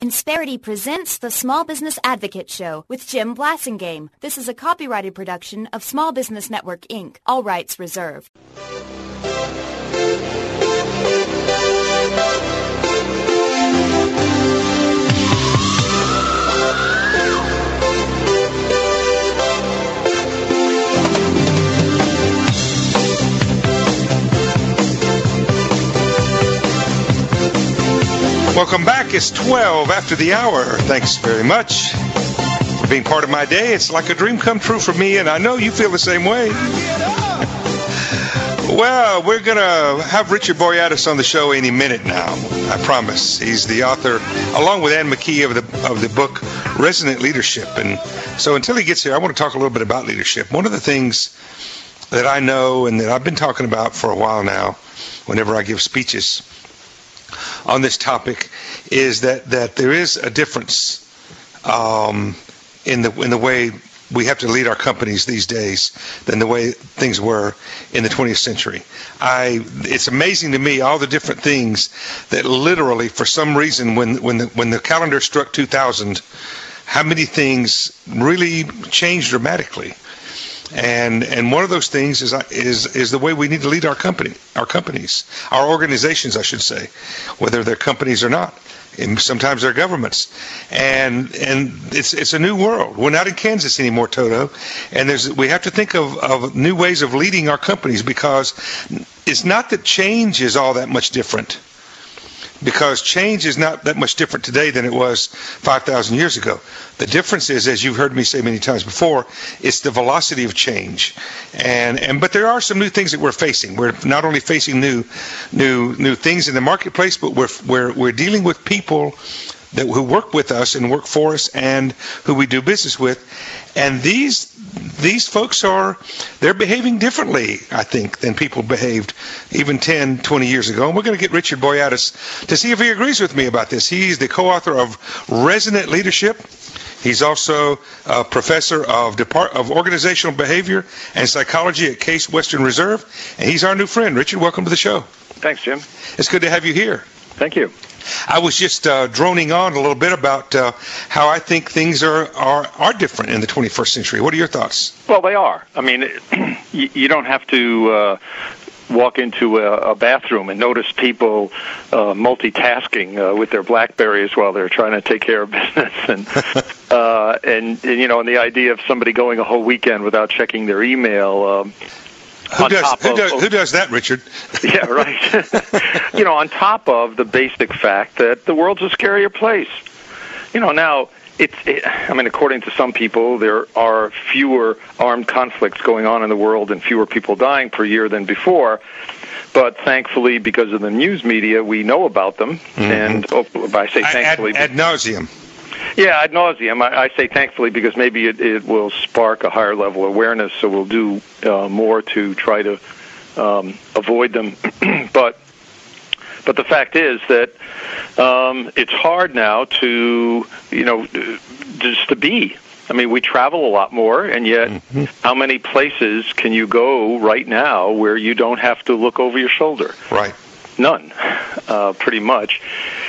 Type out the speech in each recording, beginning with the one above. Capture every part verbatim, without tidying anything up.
Insperity presents the Small Business Advocate Show with Jim Blasingame. This is a copyrighted production of Small Business Network, Incorporated. All rights reserved. Welcome back. It's twelve after the hour. Thanks very much for being part of my day. It's like a dream come true for me, and I know you feel the same way. Well, we're going to have Richard Boyatis on the show any minute now, I promise. He's the author, along with Ann McKee, of the of the book Resonant Leadership. And so until he gets here, I want to talk a little bit about leadership. One of the things that I know and that I've been talking about for a while now, whenever I give speeches on this topic, is that, that there is a difference um, in the in the way we have to lead our companies these days than the way things were in the twentieth century. I it's amazing to me all the different things that literally, for some reason, when when the when the calendar struck two thousand, how many things really changed dramatically. And and one of those things is is is the way we need to lead our company, our companies, our organizations, I should say, whether they're companies or not. And sometimes they're governments, and and it's it's a new world. We're not in Kansas anymore, Toto, and there's we have to think of, of new ways of leading our companies, because it's not that change is all that much different. Because change is not that much different today than it was five thousand years ago. The difference is, as you've heard me say many times before, it's the velocity of change. And and but there are some new things that we're facing. We're not only facing new new new things in the marketplace, but we're we're we're dealing with people that who work with us and work for us and who we do business with. And these these folks are, they're behaving differently, I think, than people behaved even ten, twenty years ago. And we're going to get Richard Boyatis to see if he agrees with me about this. He's the co-author of Resonant Leadership. He's also a professor of Depart- of Organizational Behavior and Psychology at Case Western Reserve. And he's our new friend. Richard, welcome to the show. Thanks, Jim. It's good to have you here. Thank you. I was just uh, droning on a little bit about uh, how I think things are, are are different in the twenty-first century. What are your thoughts? Well, they are. I mean, you, you don't have to uh, walk into a, a bathroom and notice people uh, multitasking uh, with their BlackBerries while they're trying to take care of business, and, uh, and and you know, and the idea of somebody going a whole weekend without checking their email. Um, Who does, who, of, does, who does that, Richard? Yeah, right. You know, on top of the basic fact that the world's a scarier place. You know, now, it's. It, I mean, according to some people, there are fewer armed conflicts going on in the world and fewer people dying per year than before. But thankfully, because of the news media, we know about them. Mm-hmm. And oh, I say thankfully. Ad, ad nauseum. Yeah, ad nauseum. I, I say thankfully because maybe it, it will spark a higher level of awareness, so we'll do uh, more to try to um, avoid them. but but the fact is that um, it's hard now to, you know, just to be. I mean, we travel a lot more, and yet mm-hmm. how many places can you go right now where you don't have to look over your shoulder? Right. None, uh, pretty much.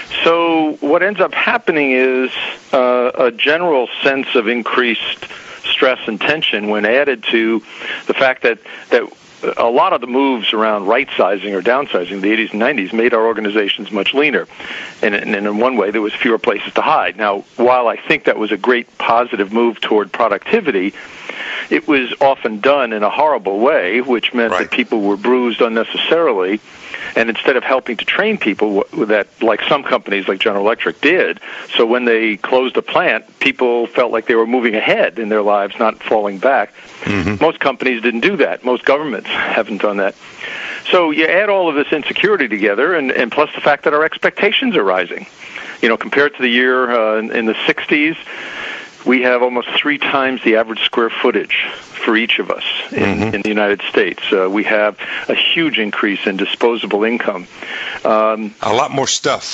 So what ends up happening is uh, a general sense of increased stress and tension when added to the fact that, that a lot of the moves around right-sizing or downsizing, the eighties and nineties, made our organizations much leaner. And, and in one way, there was fewer places to hide. Now, while I think that was a great positive move toward productivity, it was often done in a horrible way, which meant right. that people were bruised unnecessarily. And instead of helping to train people that, like some companies like General Electric did, so when they closed a plant, people felt like they were moving ahead in their lives, not falling back. Mm-hmm. Most companies didn't do that. Most governments haven't done that. So you add all of this insecurity together, and, and plus the fact that our expectations are rising. You know, compared to the year uh, in, in the sixties, we have almost three times the average square footage for each of us in, mm-hmm. in the United States. Uh, we have a huge increase in disposable income. Um, a lot more stuff.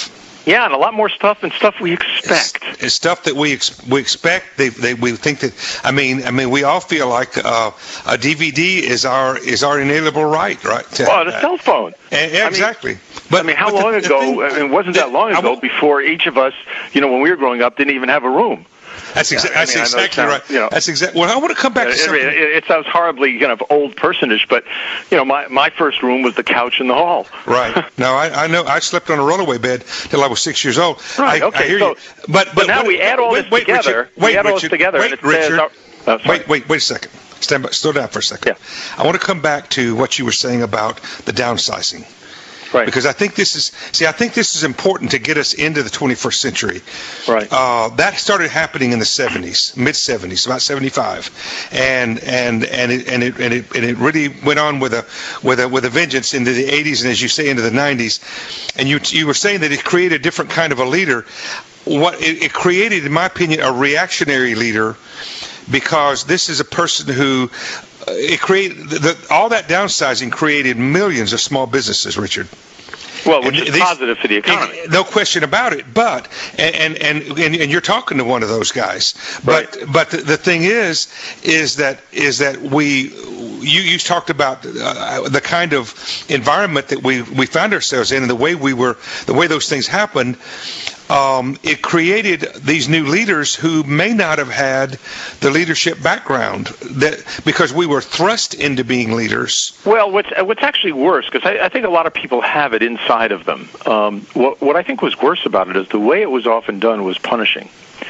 Yeah, and a lot more stuff and stuff we expect. It's, it's stuff that we ex- we expect. They, they we think that. I mean, I mean, we all feel like uh, a D V D is our is our inalienable right, right? Well, the cell phone. And, exactly. I mean, but I mean, how but long the, the ago? thing, I mean, it wasn't that long ago before each of us, you know, when we were growing up, didn't even have a room. That's, exa- yeah, that's I mean, exactly sounds, right. You know, that's exactly. Well, I want to come back to something. It, it, it sounds horribly kind of old personish, but you know, my my first room was the couch in the hall. Right. No, I, I know. I slept on a rollaway bed till I was six years old. Right. I, okay. I hear so, you. But, but but now but, we add all wait, this wait, together. Richard, wait, we add all this Richard, together, wait, and it Richard. says. Oh, wait, wait, wait a second. Stand by. Slow down for a second. Yeah. I want to come back to what you were saying about the downsizing. Right. Because I think this is see, I think this is important to get us into the twenty-first century. Right. Uh, that started happening in the seventies, mid seventies, about seventy-five, and and and it and it and it and it really went on with a with a with a vengeance into the eighties, and as you say, into the nineties. And you you were saying that it created a different kind of a leader. What it, it created, in my opinion, a reactionary leader, because this is a person who. It created the, all that downsizing created millions of small businesses, Richard. Well, which and is these, positive for the economy. No question about it. But and and and, and you're talking to one of those guys. But right. but the, the thing is, is that is that we. You, you talked about uh, the kind of environment that we, we found ourselves in, and the way we were, the way those things happened. Um, it created these new leaders who may not have had the leadership background that because we were thrust into being leaders. Well, what's what's actually worse, because I, I think a lot of people have it inside of them. Um, what what I think was worse about it is the way it was often done was punishing.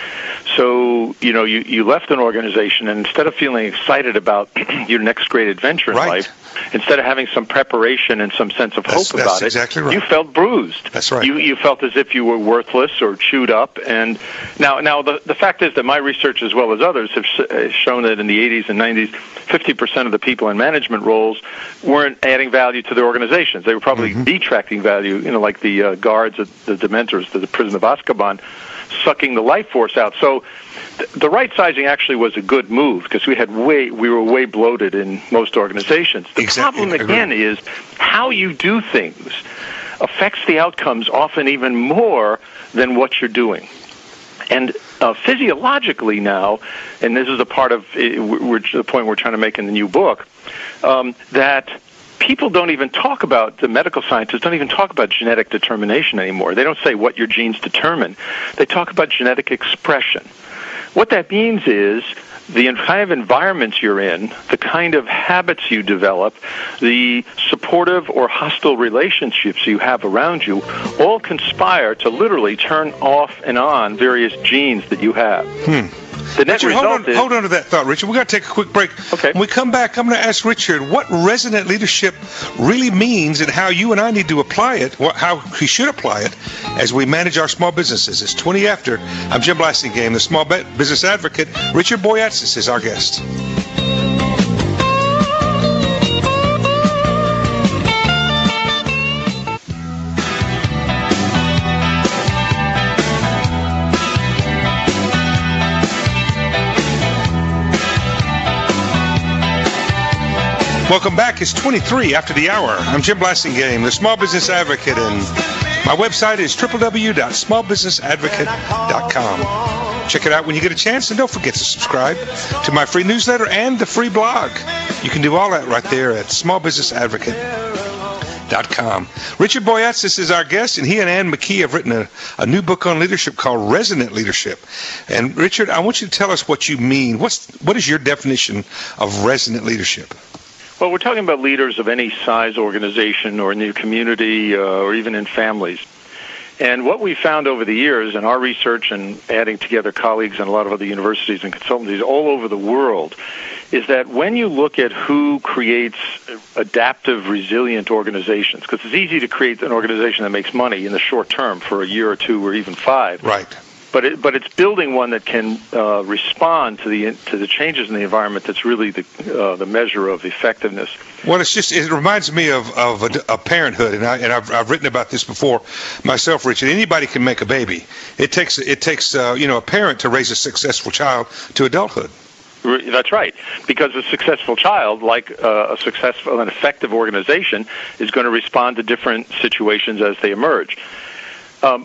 So, you know, you, you left an organization, and instead of feeling excited about your next great adventure in right. life, instead of having some preparation and some sense of that's, hope that's about exactly it, right. you felt bruised. That's right. You you felt as if you were worthless or chewed up. And now, now the, the fact is that my research, as well as others, have sh- shown that in the eighties and nineties, fifty percent of the people in management roles weren't adding value to their organizations. They were probably mm-hmm. detracting value, you know, like the uh, guards at the Dementors to the prison of Azkaban, sucking the life force out. So th- the right sizing actually was a good move because we had way we were way bloated in most organizations. The exactly. problem again is how you do things affects the outcomes often even more than what you're doing. And uh, physiologically now, and this is a part of uh, we're, the point we're trying to make in the new book, um, that people don't even talk about, the medical scientists don't even talk about genetic determination anymore. They don't say what your genes determine. They talk about genetic expression. What that means is the kind of environments you're in, the kind of habits you develop, the supportive or hostile relationships you have around you, all conspire to literally turn off and on various genes that you have. Hmm. The net Richard, result hold on, is, hold on to that thought, Richard. We've got to take a quick break. Okay. When we come back, I'm going to ask Richard what resonant leadership really means and how you and I need to apply it, what, how we should apply it as we manage our small businesses. It's twenty after. I'm Jim Blasingame, the small business advocate. Richard Boyatzis is our guest. Welcome back. It's twenty-three after the hour. I'm Jim Blasingame, the small business advocate, and my website is w w w dot small business advocate dot com. Check it out when you get a chance, and don't forget to subscribe to my free newsletter and the free blog. You can do all that right there at small business advocate dot com. Richard Boyatzis is our guest, and he and Ann McKee have written a, a new book on leadership called Resonant Leadership. And Richard, I want you to tell us what you mean. What's what is your definition of resonant leadership? Well, we're talking about leaders of any size organization or in the community uh, or even in families. And what we found over the years in our research and adding together colleagues in a lot of other universities and consultancies all over the world is that when you look at who creates adaptive, resilient organizations, because it's easy to create an organization that makes money in the short term for a year or two or even five. Right. But it, but it's building one that can uh, respond to the to the changes in the environment. That's really the uh, the measure of effectiveness. Well, it's just it reminds me of of a, a parenthood, and I and I've, I've written about this before myself, Richard. Anybody can make a baby. It takes it takes uh, you know a parent to raise a successful child to adulthood. That's right, because a successful child, like uh, a successful and effective organization, is going to respond to different situations as they emerge. Um,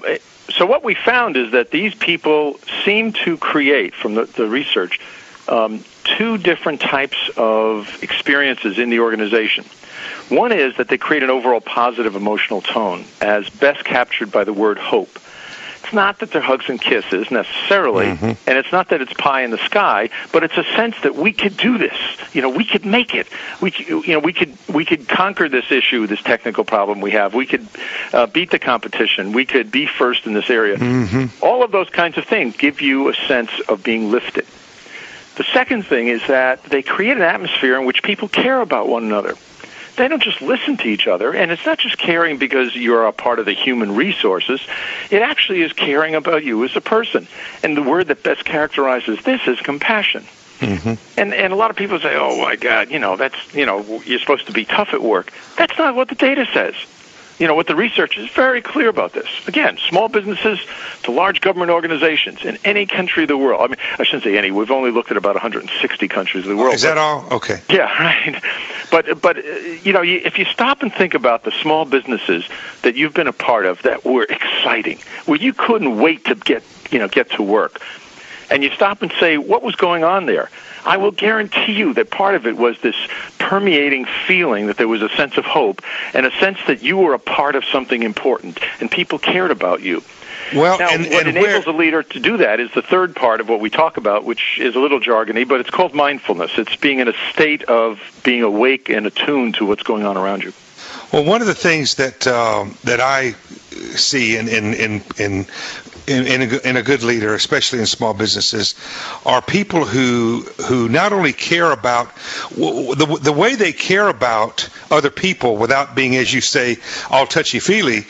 so what we found is that these people seem to create, from the, the research, um, two different types of experiences in the organization. One is that they create an overall positive emotional tone, as best captured by the word hope. It's not that they're hugs and kisses necessarily, mm-hmm. and it's not that it's pie in the sky, but it's a sense that we could do this. You know, we could make it. We, you know, we could we could conquer this issue, this technical problem we have. We could uh, beat the competition. We could be first in this area. Mm-hmm. All of those kinds of things give you a sense of being lifted. The second thing is that they create an atmosphere in which people care about one another. They don't just listen to each other, and it's not just caring because you're a part of the human resources. It actually is caring about you as a person. And the word that best characterizes this is compassion. Mm-hmm. And and a lot of people say, oh, my God, you know, that's, you know, you're supposed to be tough at work. That's not what the data says. You know, what the research is very clear about this. Again, small businesses to large government organizations in any country of the world. I mean, I shouldn't say any. We've only looked at about one hundred sixty countries of the world. Is that all? Okay. Yeah, right. But, but uh, you know, you, if you stop and think about the small businesses that you've been a part of that were exciting, where you couldn't wait to get, you know, get to work, and you stop and say, what was going on there? I will guarantee you that part of it was this permeating feeling that there was a sense of hope and a sense that you were a part of something important and people cared about you. Well, now, and, what and enables where... a leader to do that is the third part of what we talk about, which is a little jargony, but it's called mindfulness. It's being in a state of being awake and attuned to what's going on around you. Well, one of the things that um, that I see in in in in in, in, a, in a good leader, especially in small businesses, are people who who not only care about the the way they care about other people without being, as you say, all touchy-feely,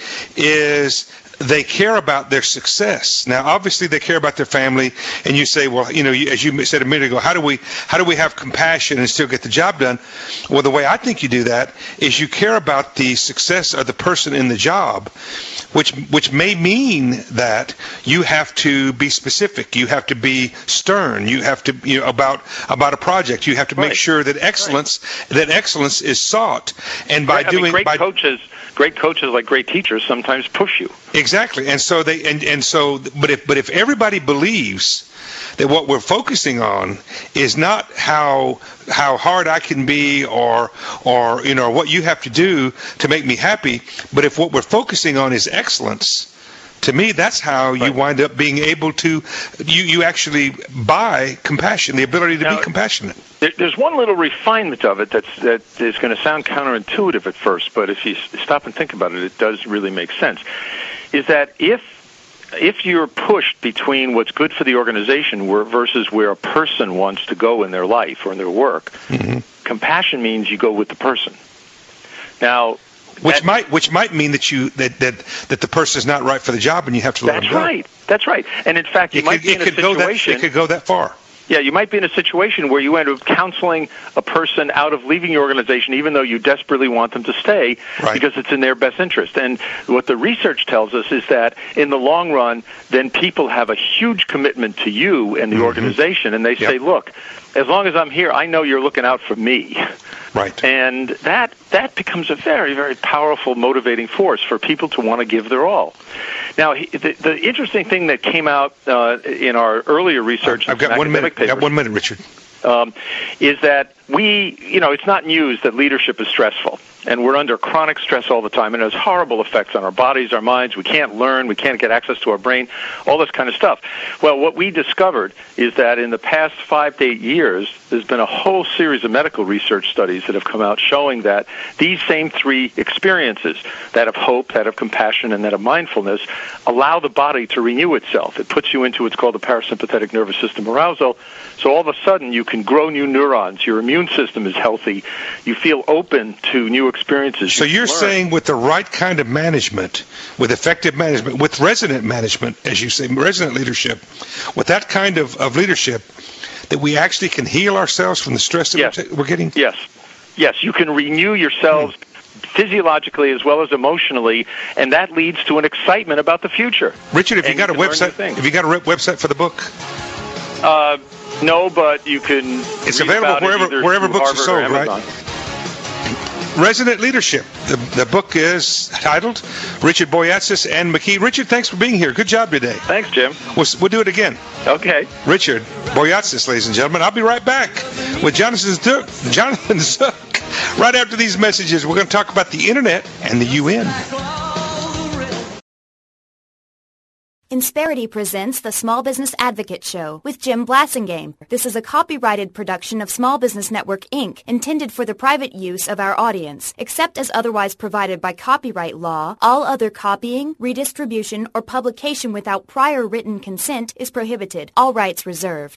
is they care about their success. Now, obviously, they care about their family, and you say, well, you know, as you said a minute ago, how do we how do we have compassion and still get the job done? Well, the way I think you do that is you care about the success of the person in the job, which which may mean that you have to be specific, you have to be stern, you have to, you know, about about a project, you have to make right. sure that excellence right. that excellence is sought, and by right. I doing mean, great by, coaches. Great coaches, like great teachers, sometimes push you. Exactly, and so they and, and so, but if but if everybody believes that what we're focusing on is not how how hard I can be, or or you know what you have to do to make me happy, but if what we're focusing on is excellence, to me that's how you right. wind up being able to you you actually buy compassion, the ability to now, be compassionate. There's one little refinement of it that's, that is going to sound counterintuitive at first, but if you stop and think about it, it does really make sense, is that if if you're pushed between what's good for the organization versus where a person wants to go in their life or in their work, mm-hmm. compassion means you go with the person. Now, which that, might which might mean that you that, that, that the person is not right for the job and you have to let them go. That's right. That's right. And in fact, you it might could, be in a situation. That, it could go that far. Yeah, you might be in a situation where you end up counseling a person out of leaving your organization, even though you desperately want them to stay, right. because it's in their best interest. And what the research tells us is that in the long run, then people have a huge commitment to you and the mm-hmm. organization, and they say, yep. look, as long as I'm here, I know you're looking out for me. Right. And that that becomes a very, very powerful motivating force for people to want to give their all. Now, the, the interesting thing that came out uh, in our earlier research, I've got one minute. Papers, I've got one minute, Richard. Um, is that we, you know, it's not news that leadership is stressful, and we're under chronic stress all the time, and it has horrible effects on our bodies, our minds. We can't learn, we can't get access to our brain, all this kind of stuff. Well, what we discovered is that in the past five to eight years, there's been a whole series of medical research studies that have come out showing that these same three experiences, that of hope, that of compassion, and that of mindfulness, allow the body to renew itself. It puts you into what's called the parasympathetic nervous system arousal, so all of a sudden you can grow new neurons, your immune system is healthy, you feel open to new experiences. So you you're saying with the right kind of management, with effective management, with resident management, as you say, resident leadership, with that kind of, of leadership, that we actually can heal ourselves from the stress that yes. we're, t- we're getting? Yes. Yes, you can renew yourselves hmm. physiologically as well as emotionally, and that leads to an excitement about the future. Richard, have and you got you a website? Have you got a re- website for the book? Uh, no, but you can. It's available wherever it wherever books Harvard are sold, right? Resident Leadership. The, the book is titled Richard Boyatzis and McKee. Richard, thanks for being here. Good job today. Thanks, Jim. We'll, we'll do it again. Okay. Richard Boyatzis, ladies and gentlemen. I'll be right back with Jonathan Zook, Jonathan Zook. Right after these messages, we're going to talk about the Internet and the U N. Insperity presents the Small Business Advocate Show with Jim Blasingame. This is a copyrighted production of Small Business Network, Incorporated, intended for the private use of our audience. Except as otherwise provided by copyright law, all other copying, redistribution, or publication without prior written consent is prohibited. All rights reserved.